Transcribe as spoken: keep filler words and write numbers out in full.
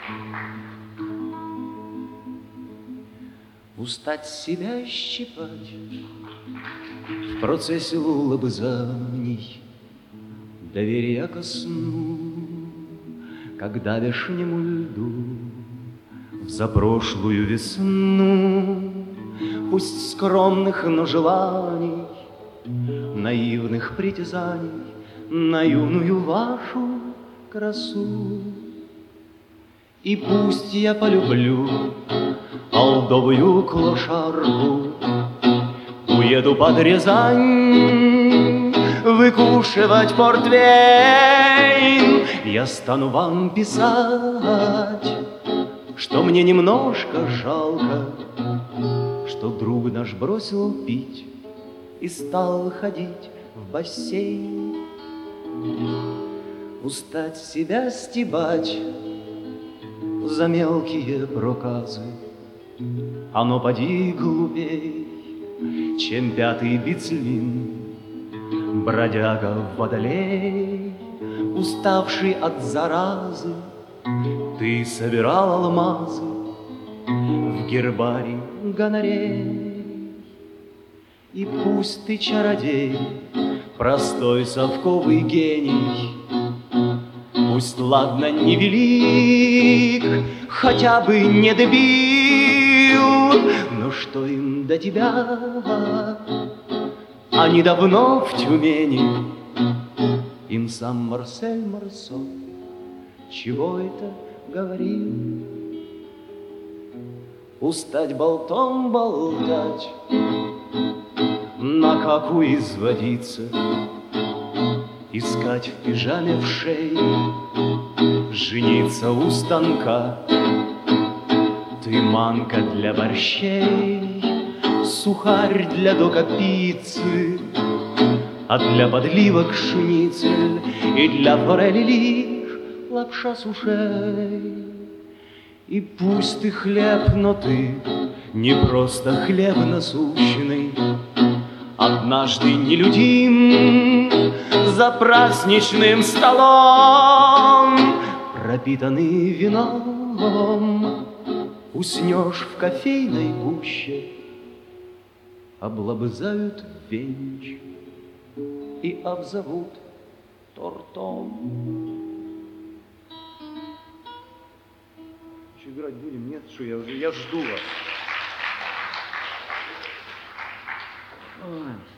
Устать себя щипать в процессе лобызаний, доверия ко сну, как давешнему льду в запрошлую весну. Пусть скромных, но желаний, наивных притязаний на юную вашу красу. И пусть я полюблю олдовую клошарку, уеду под Рязань выкушивать портвейн, я стану вам писать, что мне немножко жалко, что друг наш бросил пить и стал ходить в бассейн. Устать себя стебать за мелкие проказы, оно поди глупей, чем пятый бицлин, бродяга водолей, уставший от заразы. Ты собирал алмазы в гербарий гонорей. И пусть ты чародей, простой совковый гений, пусть, ладно, не велик, хотя бы не дебил, но что им до тебя? Они давно в Тюмени, им сам Марсель Марсо чего это говорил. Устать болтом болтать, на каку изводиться, искать в пижаме в шее, жениться у станка. Ты манка для борщей, сухарь для дока пиццы, а для подливок шницель и для форели лишь лапша с ушей. И пусть ты хлеб, но ты не просто хлеб насущный, однажды нелюдим за праздничным столом, пропитанный вином, уснешь в кофейной гуще, облобызают венч и обзовут тортом. Еще играть будем? Нет, что я уже, я жду вас. Ой.